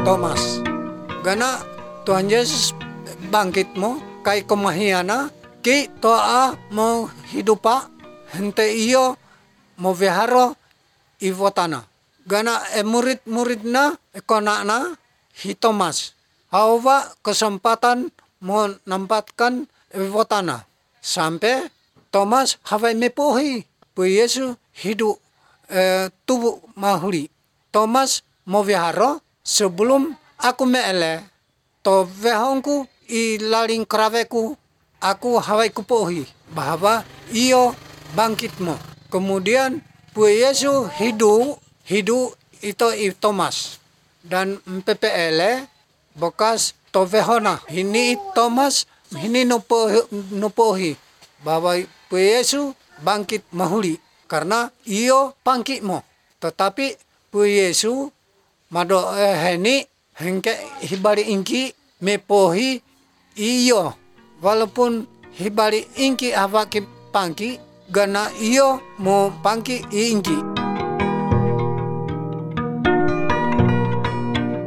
Thomas. Gana Tuhan Yesus bangkit mo kay kumahiyana ki toa mo hidupa hente iyo mo viharo ivotana. Gana murid-murid na kona na hi Thomas. Hawa kesempatan mo nampatkan ivotana. Sampai Thomas hawai mepohi pu Yesu hidup tubuh mahuli. Thomas mo viharo sebelum aku meele to vehongku i laling kraveku aku hawai kupohi bahwa iyo bangkitmu. Kemudian pu Yesu hidup itu i Thomas dan mpepele bekas to vehona ini Thomas ini nupohi bahwa pu Yesu bangkit mahuli karena iyo pangkitmu. Tetapi pu Yesu mado heni hengke hibari ingki mepohi iyo walaupun hibari ingki awaki pangki gana iyo mo pangki ingki.